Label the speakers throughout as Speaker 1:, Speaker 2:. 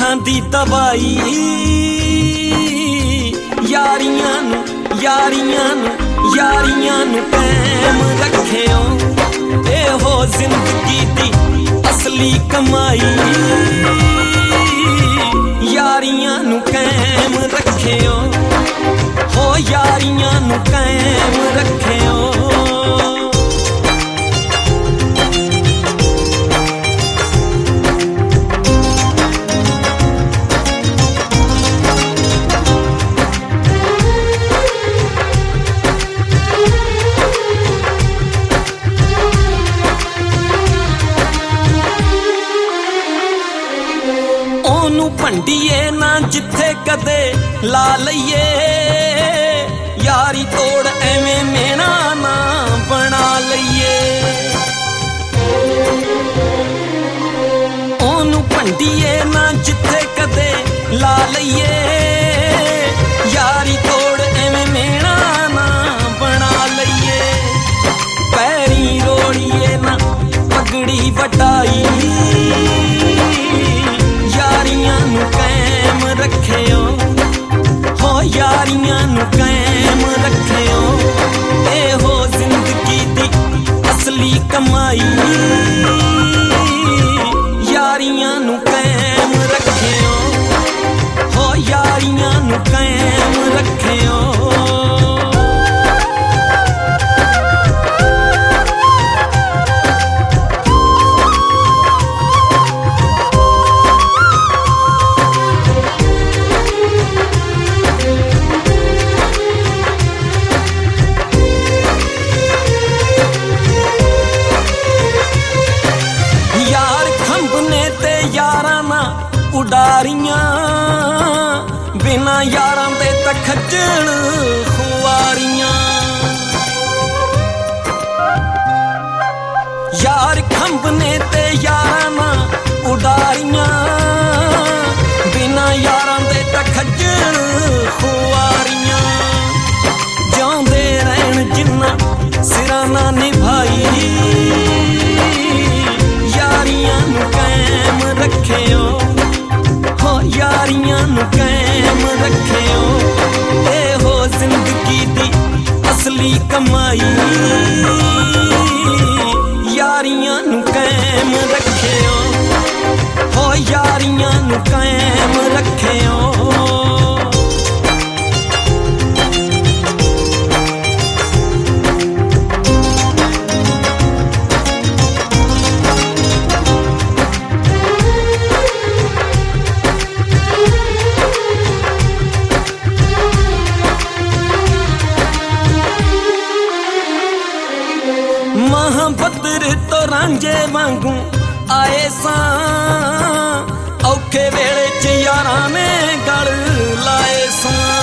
Speaker 1: दुखां दी दवाई यारियां नू कायम रखियो। ए हो जिंदगी दी असली कमाई यारियां नू कायम रखियो। हो यारियां नू कायम रखियो। ओनू भंडीए ना जिथे कदे ला लईए यारी तोड़ एवें मेना ना बना लईए। ओनू भंडीए ना जिथे कदे ला लईए यारी तोड़ एवें मेना ना बना लईए। पैरी रोड़िए ना पगड़ी वटाई यारियां नू कायम रखियो। हो यारियां नू कायम रखियो। ए हो जिंदगी दी असली कमाई यारियां नू कायम रखियो। हो यारियां नू कायम रखियो। उडारियां बिना यारां दे तां खज्जल खुआरियां। यार खंभने ते यारां ना उडारियां बिना यारां दे तां खज्जल खुआरियां। जांदे रहन जिन्ना सिरां ना निभाई यारियां नू कायम रखियो। हो यारियां नू कायम रखियो। ए हो जिंदगी दी असली कमाई यारियां नू कायम रखियो। हो यारियां नू कायम रखियो। महाबदर तो रांझे वांगू आए सां औखे वेले च यारां ने गल लाए सां।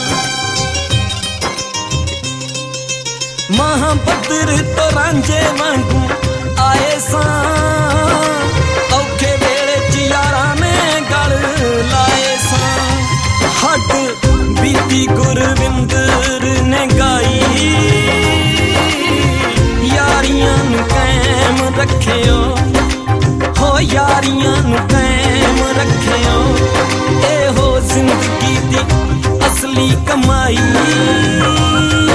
Speaker 1: महाबदर तो रांझे वांगू आए सां औखे वेले च यारां ने गल लाए सां। हट बीती गुरविंदर ने गाई यारियां नू कायम रखियो। हो यारियां नू कायम रखियो। ए हो जिंदगी दी असली कमाई